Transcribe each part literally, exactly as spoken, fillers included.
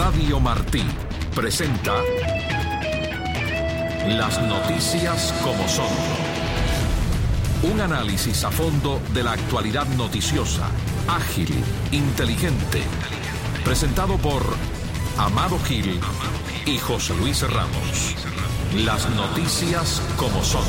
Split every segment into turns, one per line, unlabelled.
Radio Martí presenta Las noticias como son. Un análisis a fondo de la actualidad noticiosa, ágil, inteligente. Presentado por Amado Gil y José Luis Ramos. Las noticias como son.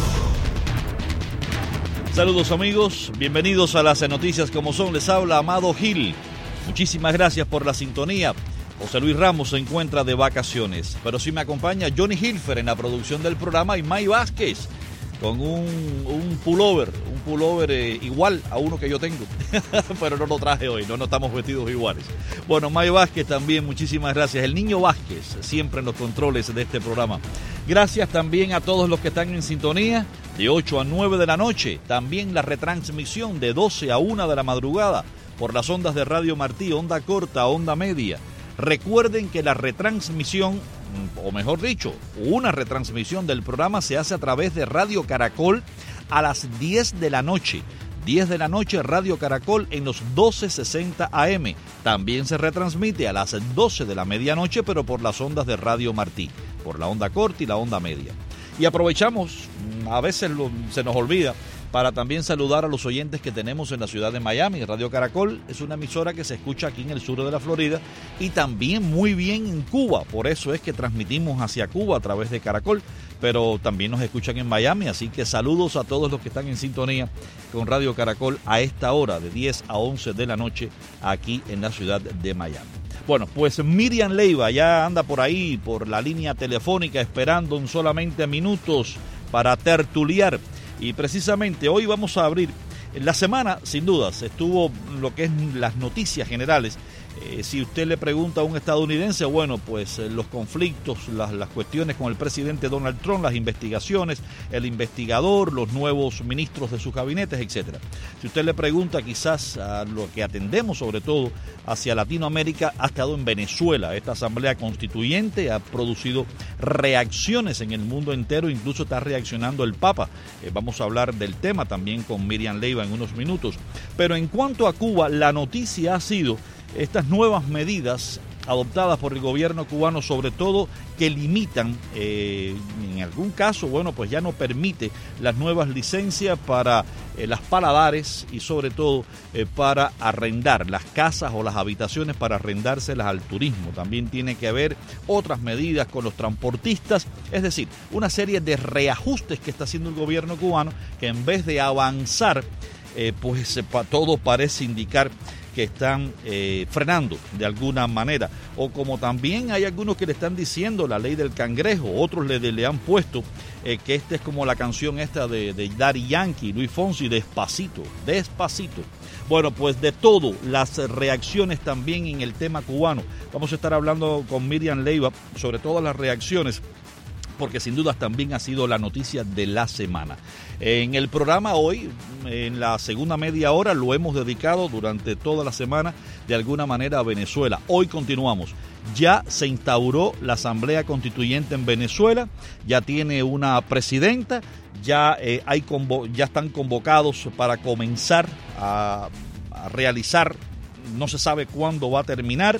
Saludos amigos, bienvenidos a las noticias como son. Les habla Amado Gil. Muchísimas gracias por la sintonía. José Luis Ramos se encuentra de vacaciones, pero sí me acompaña Johnny Hilfer en la producción del programa y May Vázquez con un, un pullover, un pullover eh, igual a uno que yo tengo, pero no lo traje hoy, no, no estamos vestidos iguales. Bueno, May Vázquez también, muchísimas gracias. El Niño Vázquez, siempre en los controles de este programa. Gracias también a todos los que están en sintonía, de ocho a nueve de la noche, también la retransmisión de doce a una de la madrugada, por las ondas de Radio Martí, onda corta, onda media. Recuerden que la retransmisión, o mejor dicho, una retransmisión del programa se hace a través de Radio Caracol a las diez de la noche. diez de la noche, Radio Caracol en los doce sesenta A M. También se retransmite a las doce de la medianoche, pero por las ondas de Radio Martí, por la onda corta y la onda media. Y aprovechamos, a veces lo, se nos olvida, para también saludar a los oyentes que tenemos en la ciudad de Miami. Radio Caracol es una emisora que se escucha aquí en el sur de la Florida y también muy bien en Cuba. Por eso es que transmitimos hacia Cuba a través de Caracol, pero también nos escuchan en Miami. Así que saludos a todos los que están en sintonía con Radio Caracol a esta hora de diez a once de la noche aquí en la ciudad de Miami. Bueno, pues Miriam Leiva ya anda por ahí, por la línea telefónica, esperando en solamente minutos para tertuliar. Y precisamente hoy vamos a abrir, la semana sin dudas estuvo lo que es las noticias generales. Eh, si usted le pregunta a un estadounidense, bueno, pues eh, los conflictos, las, las cuestiones con el presidente Donald Trump, las investigaciones, el investigador, los nuevos ministros de sus gabinetes, etcétera. Si usted le pregunta quizás a lo que atendemos sobre todo hacia Latinoamérica, ha estado en Venezuela. Esta asamblea constituyente ha producido reacciones en el mundo entero, incluso está reaccionando el Papa. Eh, vamos a hablar del tema también con Miriam Leiva en unos minutos. Pero en cuanto a Cuba, la noticia ha sido estas nuevas medidas adoptadas por el gobierno cubano, sobre todo que limitan, eh, en algún caso, bueno, pues ya no permite las nuevas licencias para eh, las paladares y sobre todo eh, para arrendar las casas o las habitaciones para arrendárselas al turismo. También tiene que haber otras medidas con los transportistas, es decir, una serie de reajustes que está haciendo el gobierno cubano que en vez de avanzar, eh, pues pa, todo parece indicar que están eh, frenando de alguna manera, o como también hay algunos que le están diciendo la ley del cangrejo, otros le, le han puesto eh, que esta es como la canción esta de, de Daddy Yankee, Luis Fonsi, Despacito, Despacito. Bueno, pues de todo, las reacciones también en el tema cubano. Vamos a estar hablando con Miriam Leiva sobre todas las reacciones, porque sin dudas también ha sido la noticia de la semana. En el programa hoy, en la segunda media hora, lo hemos dedicado durante toda la semana de alguna manera a Venezuela. Hoy continuamos. Ya se instauró la Asamblea Constituyente en Venezuela, ya tiene una presidenta, ya, eh, hay convo- ya están convocados para comenzar a, a realizar, no se sabe cuándo va a terminar.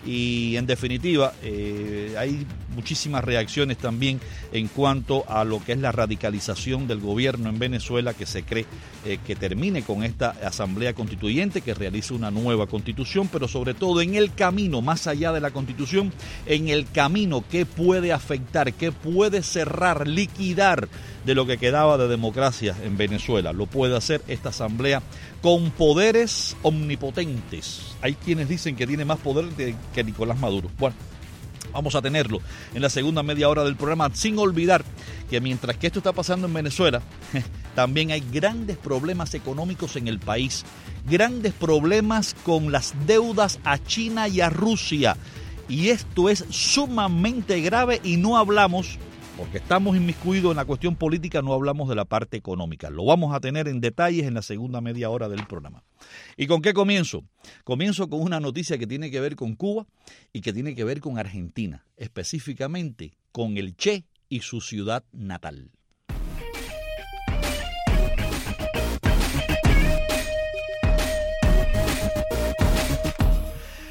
Y en definitiva eh, hay muchísimas reacciones también en cuanto a lo que es la radicalización del gobierno en Venezuela, que se cree eh, que termine con esta asamblea constituyente, que realice una nueva constitución, pero sobre todo en el camino, más allá de la constitución, en el camino que puede afectar, que puede cerrar, liquidar de lo que quedaba de democracia en Venezuela. Lo puede hacer esta asamblea con poderes omnipotentes. Hay quienes dicen que tiene más poder de, que Nicolás Maduro. Bueno, vamos a tenerlo en la segunda media hora del programa, sin olvidar que mientras que esto está pasando en Venezuela, también hay grandes problemas económicos en el país, grandes problemas con las deudas a China y a Rusia. Y esto es sumamente grave y no hablamos, porque estamos inmiscuidos en la cuestión política, no hablamos de la parte económica. Lo vamos a tener en detalles en la segunda media hora del programa. ¿Y con qué comienzo? Comienzo con una noticia que tiene que ver con Cuba y que tiene que ver con Argentina, específicamente con el Che y su ciudad natal.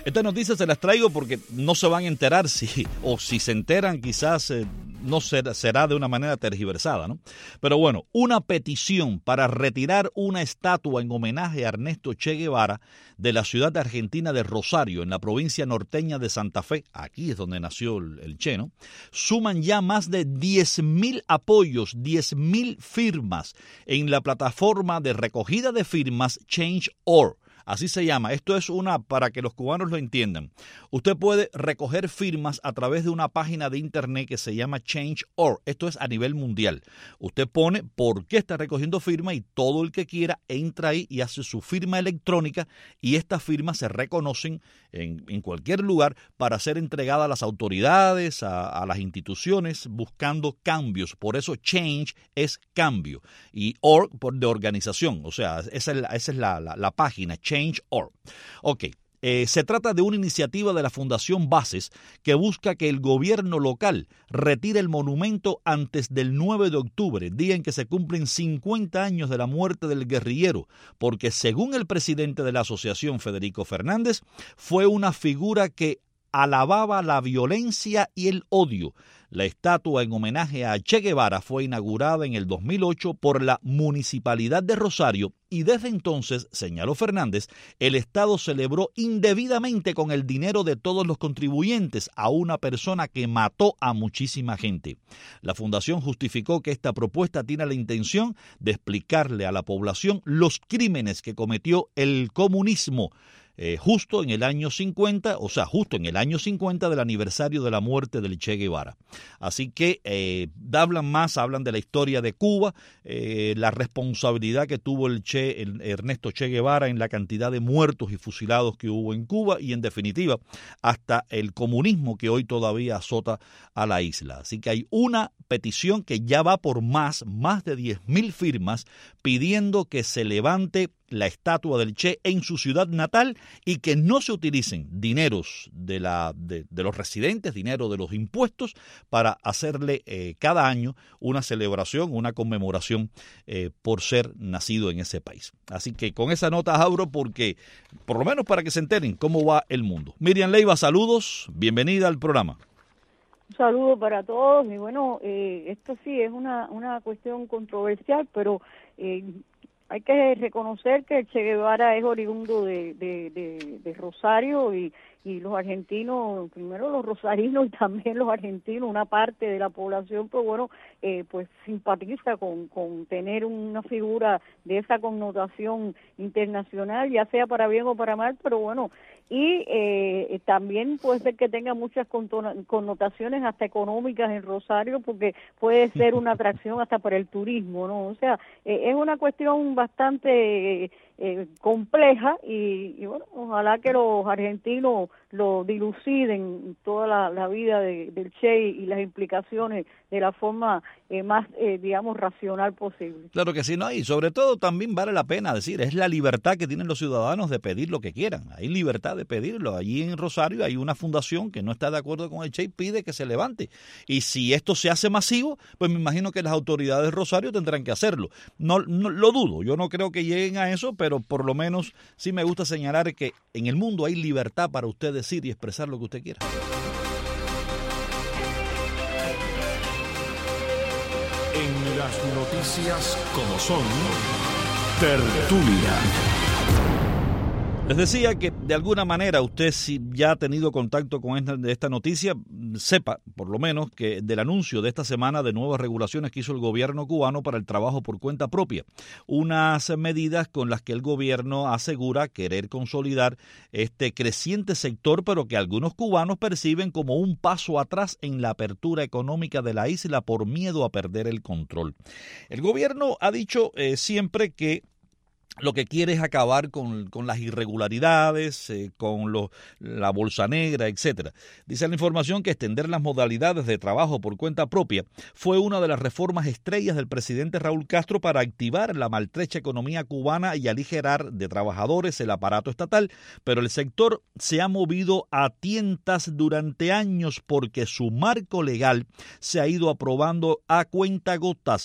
Estas noticias se las traigo porque no se van a enterar si, o si se enteran quizás eh, no será, será de una manera tergiversada, ¿no? Pero bueno, una petición para retirar una estatua en homenaje a Ernesto Che Guevara de la ciudad argentina de Rosario, en la provincia norteña de Santa Fe, aquí es donde nació el, el Che, ¿no? Suman ya más de diez mil apoyos, diez mil firmas en la plataforma de recogida de firmas Change punto org. Así se llama. Esto es una, para que los cubanos lo entiendan. Usted puede recoger firmas a través de una página de internet que se llama Change punto org. Esto es a nivel mundial. Usted pone por qué está recogiendo firma y todo el que quiera entra ahí y hace su firma electrónica y estas firmas se reconocen en, en cualquier lugar para ser entregadas a las autoridades, a, a las instituciones, buscando cambios. Por eso Change es cambio y org por de organización. O sea, esa es la, esa es la, la, la página, Change punto org. Ok. Eh, se trata de una iniciativa de la Fundación Bases que busca que el gobierno local retire el monumento antes del nueve de octubre, día en que se cumplen cincuenta años de la muerte del guerrillero, porque según el presidente de la asociación, Federico Fernández, fue una figura que alababa la violencia y el odio. La estatua en homenaje a Che Guevara fue inaugurada en el dos mil ocho por la Municipalidad de Rosario y desde entonces, señaló Fernández, el Estado celebró indebidamente con el dinero de todos los contribuyentes a una persona que mató a muchísima gente. La Fundación justificó que esta propuesta tiene la intención de explicarle a la población los crímenes que cometió el comunismo, Eh, justo en el año cincuenta, o sea, justo en el año cincuenta del aniversario de la muerte del Che Guevara. Así que eh, hablan más, hablan de la historia de Cuba, eh, la responsabilidad que tuvo el Che, el Ernesto Che Guevara en la cantidad de muertos y fusilados que hubo en Cuba y en definitiva hasta el comunismo que hoy todavía azota a la isla. Así que hay una petición que ya va por más, más de diez mil firmas pidiendo que se levante la estatua del Che en su ciudad natal y que no se utilicen dineros de, la, de, de los residentes, dinero de los impuestos, para hacerle eh, cada año una celebración, una conmemoración eh, por ser nacido en ese país. Así que con esa nota abro porque, por lo menos para que se enteren cómo va el mundo. Miriam Leiva, saludos, bienvenida al programa.
Un saludo para todos y bueno, eh, esto sí es una, una cuestión controversial, pero eh, hay que reconocer que Che Guevara es oriundo de, de, de, de Rosario y, y los argentinos, primero los rosarinos y también los argentinos, una parte de la población, pues bueno, eh, pues simpatiza con, con tener una figura de esa connotación internacional, ya sea para bien o para mal, pero bueno, y eh, también puede ser que tenga muchas connotaciones hasta económicas en Rosario, porque puede ser una atracción hasta para el turismo, ¿no? O sea, eh, es una cuestión bastante eh, eh, compleja y, y bueno, ojalá que los argentinos lo diluciden toda la, la vida de, del Che y las implicaciones de la forma eh, más, eh, digamos, racional posible.
Claro que sí, ¿no? Y sobre todo también vale la pena decir, es la libertad que tienen los ciudadanos de pedir lo que quieran. Hay libertad de pedirlo. Allí en Rosario hay una fundación que no está de acuerdo con el Che y pide que se levante. Y si esto se hace masivo, pues me imagino que las autoridades de Rosario tendrán que hacerlo. No, no lo dudo, yo no creo que lleguen a eso, pero por lo menos sí me gusta señalar que en el mundo hay libertad para usted decir y expresar lo que usted quiera.
En las noticias como son, tertulia.
Les decía que de alguna manera usted, si ya ha tenido contacto con esta, de esta noticia, sepa por lo menos que del anuncio de esta semana de nuevas regulaciones que hizo el gobierno cubano para el trabajo por cuenta propia. Unas medidas con las que el gobierno asegura querer consolidar este creciente sector, pero que algunos cubanos perciben como un paso atrás en la apertura económica de la isla por miedo a perder el control. El gobierno ha dicho eh, siempre que lo que quiere es acabar con, con las irregularidades, eh, con lo, la bolsa negra, etcétera. Dice la información que extender las modalidades de trabajo por cuenta propia fue una de las reformas estrellas del presidente Raúl Castro para activar la maltrecha economía cubana y aligerar de trabajadores el aparato estatal, pero el sector se ha movido a tientas durante años porque su marco legal se ha ido aprobando a cuentagotas.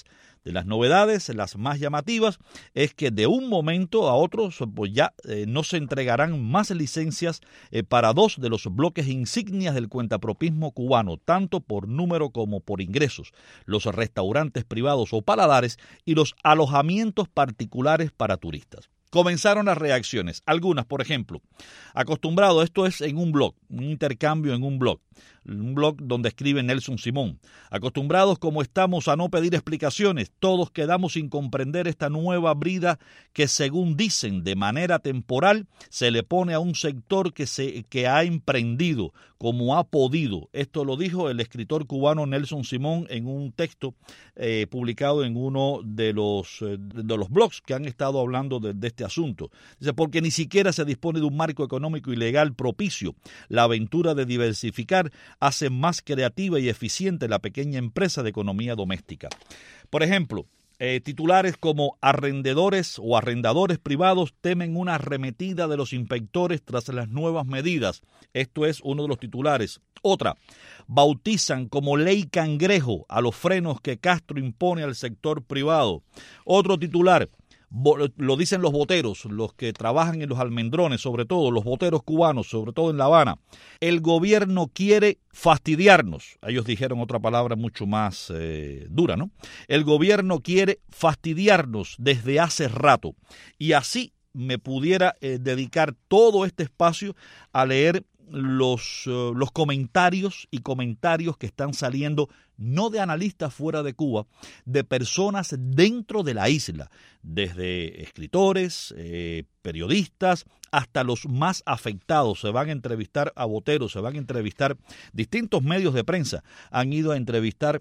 De las novedades, las más llamativas, es que de un momento a otro pues ya eh, no se entregarán más licencias eh, para dos de los bloques insignias del cuentapropismo cubano, tanto por número como por ingresos, los restaurantes privados o paladares y los alojamientos particulares para turistas. Comenzaron las reacciones, algunas, por ejemplo, acostumbrado, esto es en un blog, un intercambio en un blog, un blog donde escribe Nelson Simón. Acostumbrados como estamos a no pedir explicaciones, todos quedamos sin comprender esta nueva brida que, según dicen, de manera temporal, se le pone a un sector que, se, que ha emprendido como ha podido. Esto lo dijo el escritor cubano Nelson Simón en un texto eh, publicado en uno de los, eh, de los blogs que han estado hablando de, de este asunto. Dice, porque ni siquiera se dispone de un marco económico y legal propicio. La aventura de diversificar hace más creativa y eficiente la pequeña empresa de economía doméstica. Por ejemplo, eh, titulares como arrendadores o arrendadores privados temen una arremetida de los inspectores tras las nuevas medidas. Esto es uno de los titulares. Otra, bautizan como ley cangrejo a los frenos que Castro impone al sector privado. Otro titular, lo dicen los boteros, los que trabajan en los almendrones, sobre todo los boteros cubanos, sobre todo en La Habana. El gobierno quiere fastidiarnos. Ellos dijeron otra palabra mucho más eh, dura, ¿no? El gobierno quiere fastidiarnos desde hace rato. Y así me pudiera eh, dedicar todo este espacio a leer los, uh, los comentarios y comentarios que están saliendo, no de analistas fuera de Cuba, de personas dentro de la isla, desde escritores, eh, periodistas, hasta los más afectados. Se van a entrevistar a boteros, se van a entrevistar, distintos medios de prensa han ido a entrevistar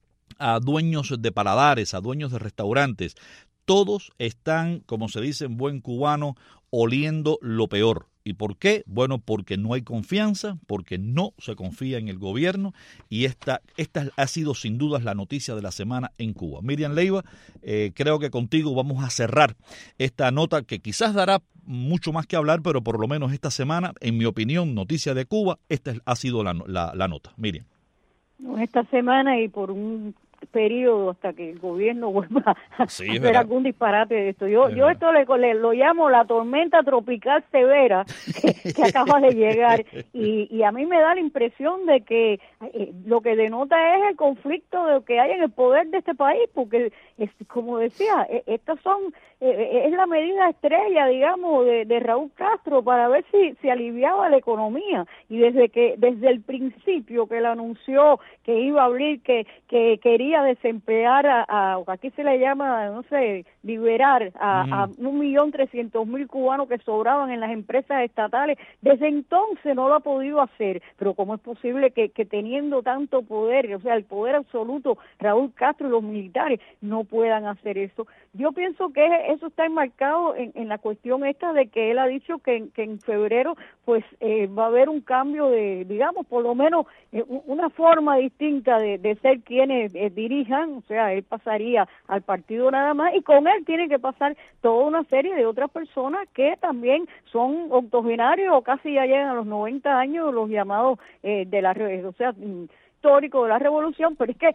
a dueños de paladares, a dueños de restaurantes. Todos están, como se dice en buen cubano, oliendo lo peor. ¿Y por qué? Bueno, porque no hay confianza, porque no se confía en el gobierno, y esta, esta ha sido sin dudas la noticia de la semana en Cuba. Miriam Leiva, eh, creo que contigo vamos a cerrar esta nota que quizás dará mucho más que hablar, pero por lo menos esta semana, en mi opinión, noticia de Cuba, esta ha sido la, la, la nota. Miriam.
Esta semana y por un periodo hasta que el gobierno vuelva a
sí,
hacer
verdad.
algún disparate de esto. Yo, yo esto le, le lo llamo la tormenta tropical severa que, que acaba de llegar, y, y a mí me da la impresión de que eh, lo que denota es el conflicto de que hay en el poder de este país, porque es, como decía, eh, estas son eh, es la medida estrella, digamos, de, de Raúl Castro para ver si se si aliviaba la economía, y desde que desde el principio que él anunció que iba a abrir, que que quería desemplear a, a aquí se le llama, no sé, liberar a, uh-huh. a un millón trescientos mil cubanos que sobraban en las empresas estatales, desde entonces no lo ha podido hacer. Pero ¿cómo es posible que, que teniendo tanto poder, o sea, el poder absoluto, Raúl Castro y los militares no puedan hacer eso? Yo pienso que eso está enmarcado en, en la cuestión esta de que él ha dicho que, que en febrero pues eh, va a haber un cambio de, digamos, por lo menos eh, una forma distinta de, de ser quienes eh, dirijan, o sea, él pasaría al partido nada más, y con él tiene que pasar toda una serie de otras personas que también son octogenarios o casi ya llegan a los noventa años, los llamados eh, de la, o sea, históricos de la revolución, pero es que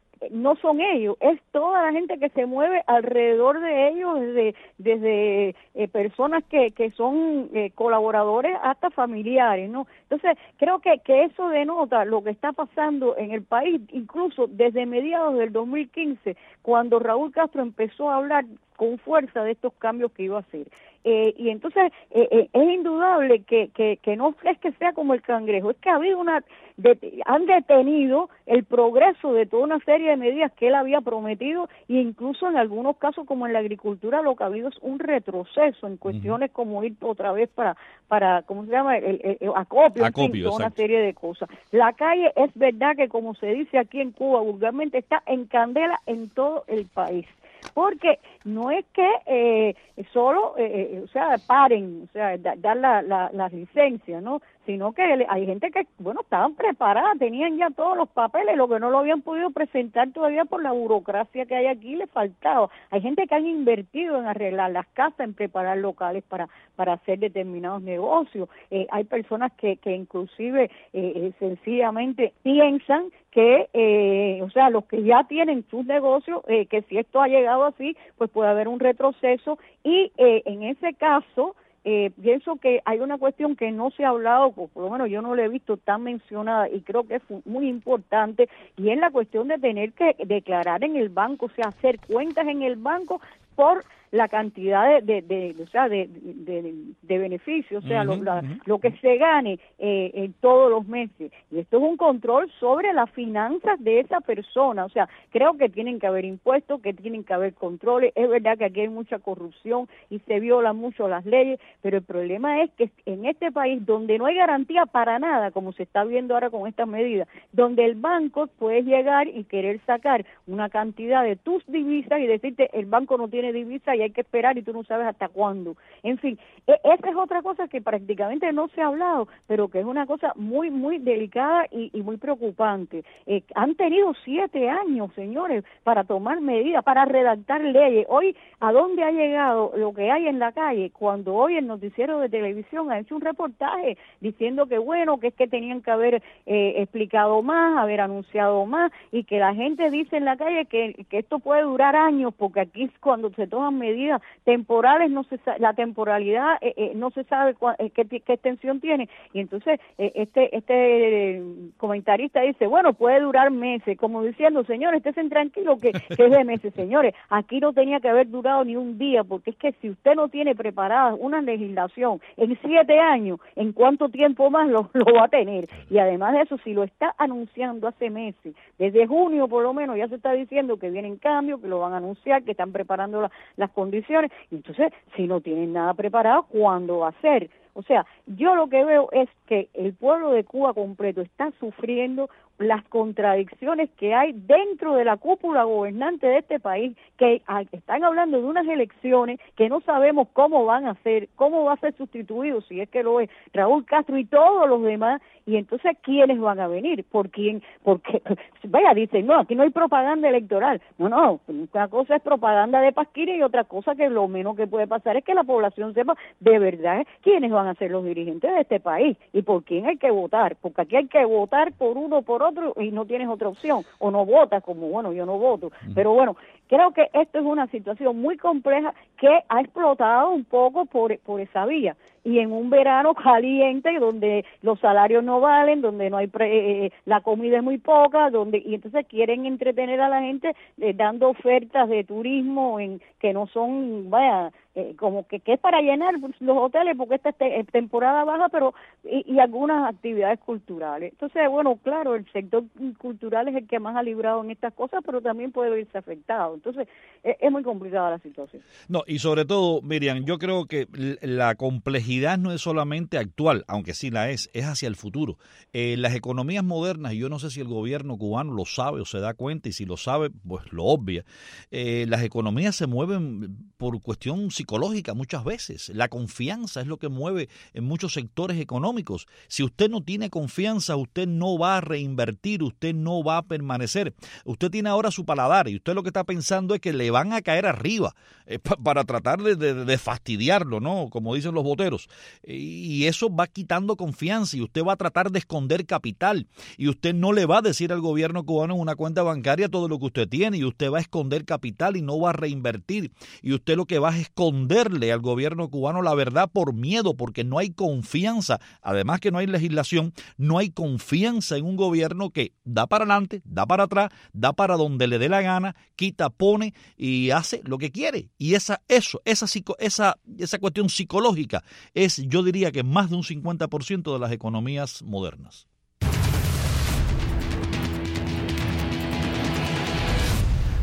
no son ellos, es toda la gente que se mueve alrededor de ellos, desde desde eh, personas que que son eh, colaboradores hasta familiares, ¿no? Entonces, creo que que eso denota lo que está pasando en el país, incluso desde mediados del dos mil quince, cuando Raúl Castro empezó a hablar con fuerza de estos cambios que iba a hacer. Eh, y entonces eh, eh, es indudable que, que, que no es que sea como el cangrejo, es que ha habido una, de, han detenido el progreso de toda una serie de medidas que él había prometido, e incluso en algunos casos como en la agricultura lo que ha habido es un retroceso en cuestiones uh-huh. como ir otra vez para, para ¿cómo se llama? El, el, el acopio, acopio en fin, toda una serie de cosas. La calle es verdad que, como se dice aquí en Cuba vulgarmente, está en candela en todo el país. Porque no es que eh, solo, eh, o sea, paren, o sea, da, dar la, la, la licencia, ¿no? Sino que hay gente que, bueno, estaban preparadas, tenían ya todos los papeles, lo que no lo habían podido presentar todavía por la burocracia que hay aquí, le faltaba. Hay gente que han invertido en arreglar las casas, en preparar locales para para hacer determinados negocios. Eh, hay personas que, que inclusive eh, sencillamente piensan que, eh, o sea, los que ya tienen sus negocios, eh, que si esto ha llegado así, pues puede haber un retroceso y eh, en ese caso, Eh, pienso que hay una cuestión que no se ha hablado, por lo menos yo no la he visto tan mencionada y creo que es muy importante, y es la cuestión de tener que declarar en el banco, o sea, hacer cuentas en el banco por la cantidad de, de, de o sea, de, de, de beneficios, o sea, uh-huh, lo, la, uh-huh. lo que se gane eh, en todos los meses. Y esto es un control sobre las finanzas de esa persona, o sea, creo que tienen que haber impuestos, que tienen que haber controles. Es verdad que aquí hay mucha corrupción y se violan mucho las leyes, pero el problema es que en este país, donde no hay garantía para nada, como se está viendo ahora con estas medidas, donde el banco puede llegar y querer sacar una cantidad de tus divisas y decirte, el banco no tiene divisa y hay que esperar y tú no sabes hasta cuándo. En fin, e- esa es otra cosa que prácticamente no se ha hablado, pero que es una cosa muy, muy delicada y, y muy preocupante. Eh, han tenido siete años, señores, para tomar medidas, para redactar leyes. Hoy, ¿a dónde ha llegado lo que hay en la calle? Cuando hoy el noticiero de televisión ha hecho un reportaje diciendo que, bueno, que es que tenían que haber eh, explicado más, haber anunciado más, y que la gente dice en la calle que, que esto puede durar años, porque aquí cuando se toman medidas temporales, no se la temporalidad eh, eh, no se sabe cua, eh, qué, qué extensión tiene, y entonces eh, este este comentarista dice, bueno, puede durar meses, como diciendo, señores, estén tranquilos que, que es de meses. Señores, aquí no tenía que haber durado ni un día, porque es que si usted no tiene preparada una legislación en siete años, ¿en cuánto tiempo más lo, lo va a tener? Y además de eso, si lo está anunciando hace meses, desde junio por lo menos ya se está diciendo que vienen cambios, que lo van a anunciar, que están preparando la, las condiciones, y entonces si no tienen nada preparado, ¿cuándo va a ser? O sea, yo lo que veo es que el pueblo de Cuba completo está sufriendo las contradicciones que hay dentro de la cúpula gobernante de este país, que están hablando de unas elecciones que no sabemos cómo van a ser, cómo va a ser sustituido, si es que lo es Raúl Castro y todos los demás, y entonces ¿quiénes van a venir? ¿Por quién? Porque, vaya, dicen, no, aquí no hay propaganda electoral. No, no, una cosa es propaganda de pasquines y otra cosa que lo menos que puede pasar es que la población sepa de verdad quiénes van a ser los dirigentes de este país y por quién hay que votar, porque aquí hay que votar por uno o por otro y no tienes otra opción, o no votas, como bueno, yo no voto, pero bueno, creo que esto es una situación muy compleja que ha explotado un poco por, por esa vía, y en un verano caliente donde los salarios no valen, donde no hay pre, eh, la comida es muy poca, donde y entonces quieren entretener a la gente eh, dando ofertas de turismo en que no son, vaya, eh, como que, que es para llenar los hoteles porque esta es temporada baja, pero y, y algunas actividades culturales. Entonces, bueno, claro, el sector cultural es el que más ha librado en estas cosas, pero también puede verse afectado. Entonces, es, es muy complicada la situación.
No, y sobre todo, Miriam, yo creo que la complejidad no es solamente actual, aunque sí la es, es hacia el futuro. Eh, las economías modernas, y yo no sé si el gobierno cubano lo sabe o se da cuenta, y si lo sabe, pues lo obvia, eh, las economías se mueven por cuestión psicológica muchas veces. La confianza es lo que mueve en muchos sectores económicos. Si usted no tiene confianza, usted no va a reinvertir, usted no va a permanecer. Usted tiene ahora su paladar y usted lo que está pensando es que le van a caer arriba eh, pa- para tratar de, de, de fastidiarlo, ¿no? Como dicen los boteros. Y eso va quitando confianza y usted va a tratar de esconder capital y usted no le va a decir al gobierno cubano en una cuenta bancaria todo lo que usted tiene y usted va a esconder capital y no va a reinvertir y usted lo que va es esconderle al gobierno cubano la verdad por miedo, porque no hay confianza, además que no hay legislación, no hay confianza en un gobierno que da para adelante, da para atrás, da para donde le dé la gana, quita, pone y hace lo que quiere. Y esa, eso, esa, esa, esa cuestión psicológica es, yo diría que más de un cincuenta por ciento de las economías modernas.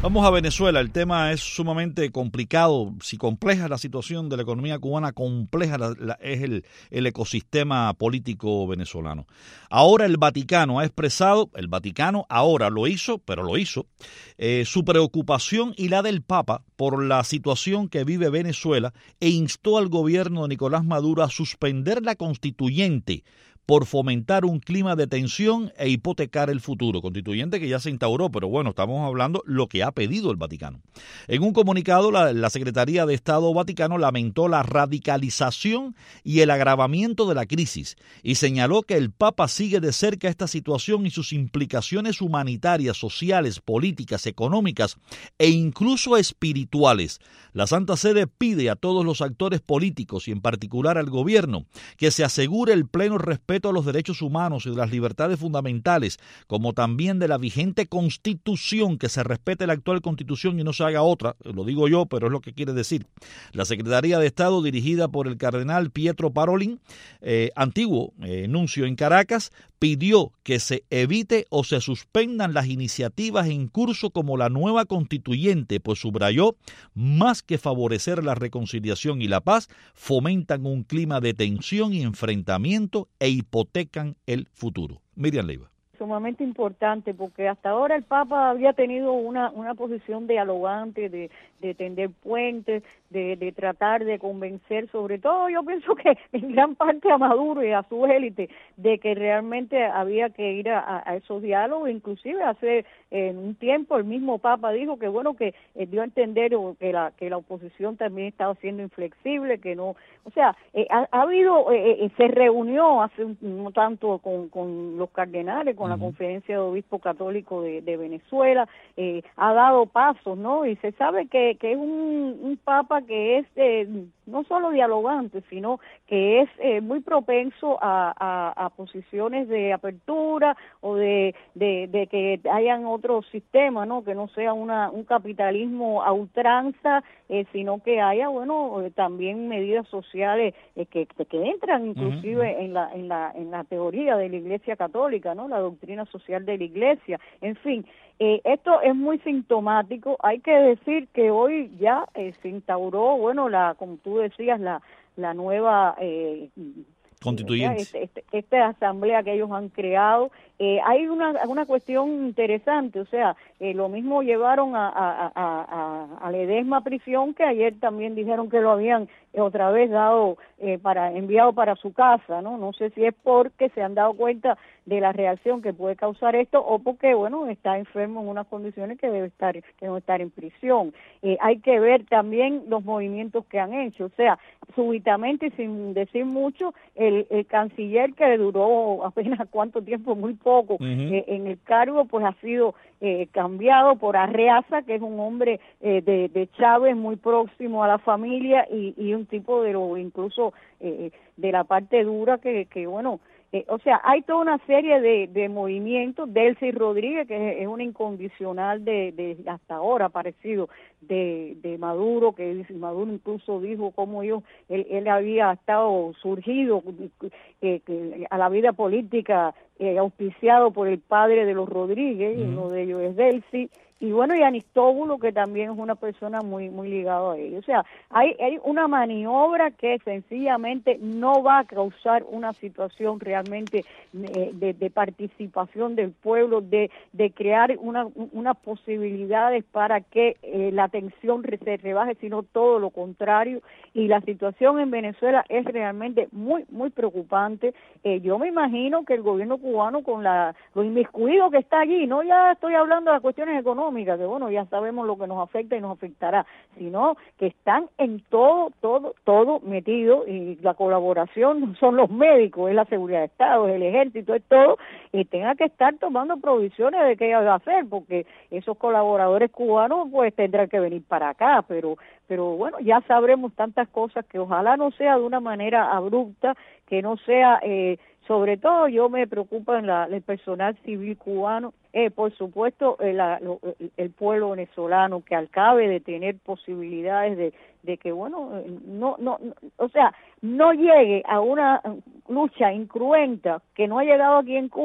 Vamos a Venezuela. El tema es sumamente complicado. Si compleja la situación de la economía cubana, compleja la, la, es el, el ecosistema político venezolano. Ahora el Vaticano ha expresado, el Vaticano ahora lo hizo, pero lo hizo, eh, su preocupación y la del Papa por la situación que vive Venezuela e instó al gobierno de Nicolás Maduro a suspender la constituyente por fomentar un clima de tensión e hipotecar el futuro. Constituyente que ya se instauró, pero bueno, estamos hablando lo que ha pedido el Vaticano. En un comunicado, la, la Secretaría de Estado Vaticano lamentó la radicalización y el agravamiento de la crisis y señaló que el Papa sigue de cerca esta situación y sus implicaciones humanitarias, sociales, políticas, económicas e incluso espirituales. La Santa Sede pide a todos los actores políticos y en particular al gobierno que se asegure el pleno respeto a los derechos humanos y de las libertades fundamentales, como también de la vigente Constitución, que se respete la actual Constitución y no se haga otra, lo digo yo, pero es lo que quiere decir. La Secretaría de Estado, dirigida por el cardenal Pietro Parolin, eh, antiguo eh, nuncio en Caracas, pidió que se evite o se suspendan las iniciativas en curso como la nueva constituyente, pues subrayó, más que favorecer la reconciliación y la paz, fomentan un clima de tensión y enfrentamiento e hipotecan el futuro. Miriam Leiva.
Sumamente importante, porque hasta ahora el Papa había tenido una una posición dialogante, de, de tender puentes, de, de tratar de convencer, sobre todo yo pienso que en gran parte a Maduro y a su élite, de que realmente había que ir a, a esos diálogos. Inclusive hace en un tiempo el mismo Papa dijo que bueno, que eh, dio a entender que la que la oposición también estaba siendo inflexible, que no, o sea, eh, ha, ha habido, eh, eh, se reunió hace un, no tanto con, con los cardenales, con la Conferencia de Obispos Católicos de, de Venezuela, eh, ha dado pasos, ¿no? Y se sabe que, que es un, un Papa que es eh, no solo dialogante, sino que es eh, muy propenso a, a, a posiciones de apertura o de, de, de que hayan otros sistemas, ¿no? Que no sea una un capitalismo a ultranza, eh, sino que haya, bueno, eh, también medidas sociales eh, que, que entran inclusive uh-huh. en la en la en la teoría de la Iglesia Católica, ¿no? La doctrina social de la Iglesia. En fin, eh, esto es muy sintomático. Hay que decir que hoy ya eh, se instauró, bueno, la, como tú decías, la la nueva eh,
constituyente,
este, este, esta asamblea que ellos han creado. Eh, hay una una cuestión interesante, o sea, eh, lo mismo llevaron a, a, a, a, a Ledesma a prisión, que ayer también dijeron que lo habían eh, otra vez dado eh, para enviado para su casa, ¿no? No sé si es porque se han dado cuenta de la reacción que puede causar esto o porque, bueno, está enfermo en unas condiciones que debe estar, que debe estar en prisión. Eh, hay que ver también los movimientos que han hecho, o sea, súbitamente y sin decir mucho, el, el canciller que duró apenas cuánto tiempo, muy poco, uh-huh. eh, en el cargo, pues ha sido eh, cambiado por Arreaza, que es un hombre eh, de, de Chávez muy próximo a la familia y, y un tipo de lo incluso eh, de la parte dura que, que bueno, Eh, o sea, hay toda una serie de, de movimientos. Delcy Rodríguez, que es, es una incondicional de, de hasta ahora parecido de, de Maduro, que Maduro incluso dijo cómo yo, él, él había estado surgido eh, que, a la vida política eh, auspiciado por el padre de los Rodríguez, uh-huh. uno de ellos es Delcy. Y bueno, y Anistóbulo, que también es una persona muy muy ligada a ellos. O sea, hay, hay una maniobra que sencillamente no va a causar una situación realmente eh, de, de participación del pueblo, de, de crear una, unas posibilidades para que eh, la tensión se rebaje, sino todo lo contrario. Y la situación en Venezuela es realmente muy, muy preocupante. Eh, yo me imagino que el gobierno cubano, con la lo inmiscuido que está allí, no ya estoy hablando de las cuestiones económicas, que bueno, ya sabemos lo que nos afecta y nos afectará, sino que están en todo, todo, todo metido, y la colaboración no son los médicos, es la seguridad de Estado, es el ejército, es todo, y tenga que estar tomando provisiones de qué va a hacer, porque esos colaboradores cubanos pues tendrán que venir para acá, pero pero bueno, ya sabremos tantas cosas que ojalá no sea de una manera abrupta, que no sea, eh, sobre todo yo me preocupa en la, el personal civil cubano, eh, por supuesto eh, la, lo, el pueblo venezolano, que acabe de tener posibilidades de, de que bueno, no, no, no, o sea, no llegue a una lucha incruenta que no ha llegado aquí en Cuba,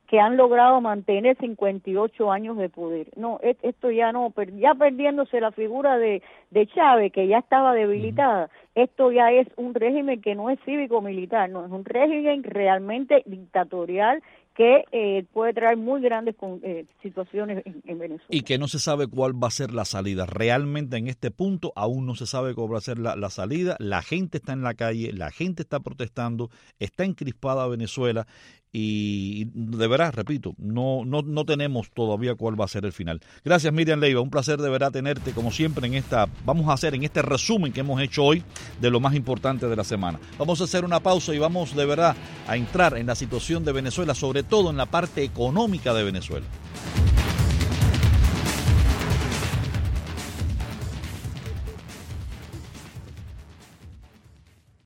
que han logrado mantener cincuenta y ocho años de poder. No, esto ya no, ya perdiéndose la figura de, de Chávez, que ya estaba debilitada, uh-huh. Esto ya es un régimen que no es cívico-militar, no, es un régimen realmente dictatorial que eh, puede traer muy grandes eh, situaciones en, en Venezuela.
Y que no se sabe cuál va a ser la salida. Realmente en este punto aún no se sabe cuál va a ser la, la salida. La gente está en la calle, la gente está protestando, está encrispada Venezuela y de verdad, repito, no, no, no tenemos todavía cuál va a ser el final. Gracias, Miriam Leiva, un placer de verdad tenerte como siempre en esta, vamos a hacer en este resumen que hemos hecho hoy de lo más importante de la semana. Vamos a hacer una pausa y vamos de verdad a entrar en la situación de Venezuela, sobre todo en la parte económica de Venezuela.